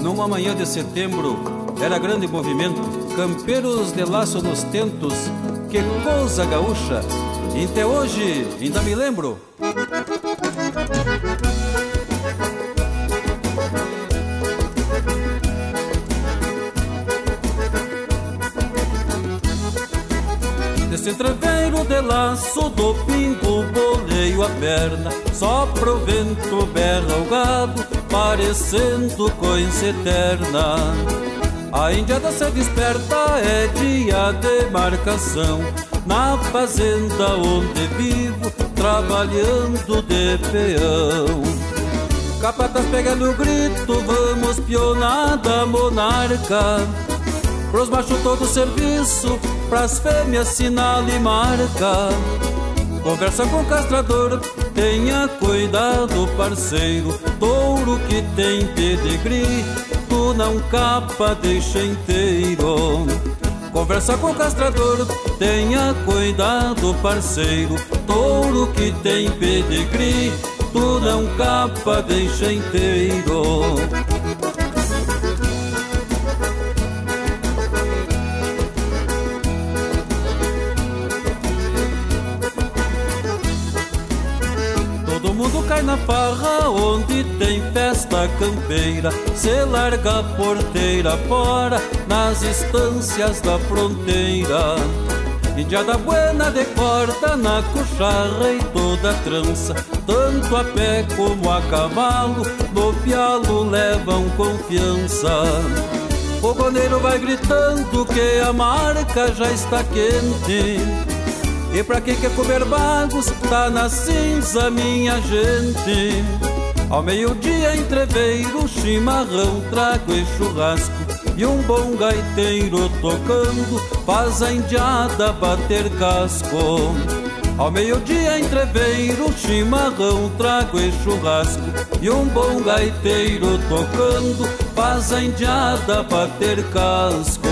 Numa manhã de setembro, era grande movimento, campeiros de laço nos tentos, que coisa gaúcha, e até hoje ainda me lembro. Nesse entreveiro de laço do pingo, boleio a perna, sopra o vento, berra o gado, parecendo coisa eterna. A indiada se desperta, é dia de marcação, na fazenda onde vivo, trabalhando de peão. Capataz pega no grito, vamos pionada monarca, pros machos todo serviço, pras fêmeas sinal e marca. Conversa com o castrador, tenha cuidado parceiro, touro que tem pedigree, tu não capa, deixa inteiro. Conversa com o castrador, tenha cuidado parceiro, touro que tem pedigree, tu não capa, deixa inteiro. Cai na farra onde tem festa campeira, se larga a porteira fora nas estâncias da fronteira. Indiada buena de corda na cucharra e toda trança, tanto a pé como a cavalo, no pialo levam confiança. O goneiro vai gritando que a marca já está quente, e pra quem quer comer bagos, tá na cinza, minha gente. Ao meio-dia, entreveiro, chimarrão, trago e churrasco, e um bom gaiteiro tocando faz a indiada bater casco. Ao meio-dia, entreveiro, chimarrão, trago e churrasco, e um bom gaiteiro tocando faz a indiada bater casco.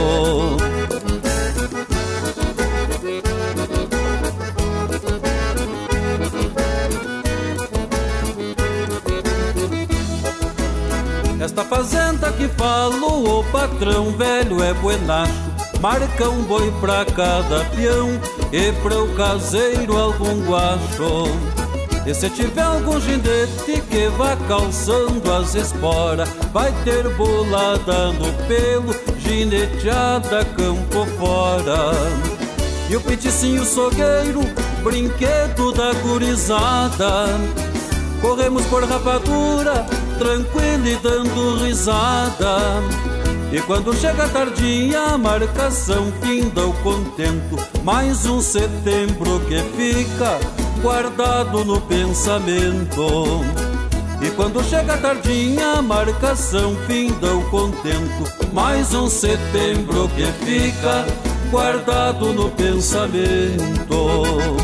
Esta fazenda que falo, o patrão velho é buenacho, marca um boi pra cada peão e pra o caseiro algum guacho. E se tiver algum ginete que vá calçando as esporas, vai ter bolada no pelo, gineteada campo fora. E o peticinho sogueiro, brinquedo da gurizada, corremos por rapadura, tranquilo e dando risada. E quando chega a tardinha, a marcação finda o contento, mais um setembro que fica guardado no pensamento. E quando chega a tardinha, a marcação finda o contento, mais um setembro que fica guardado no pensamento.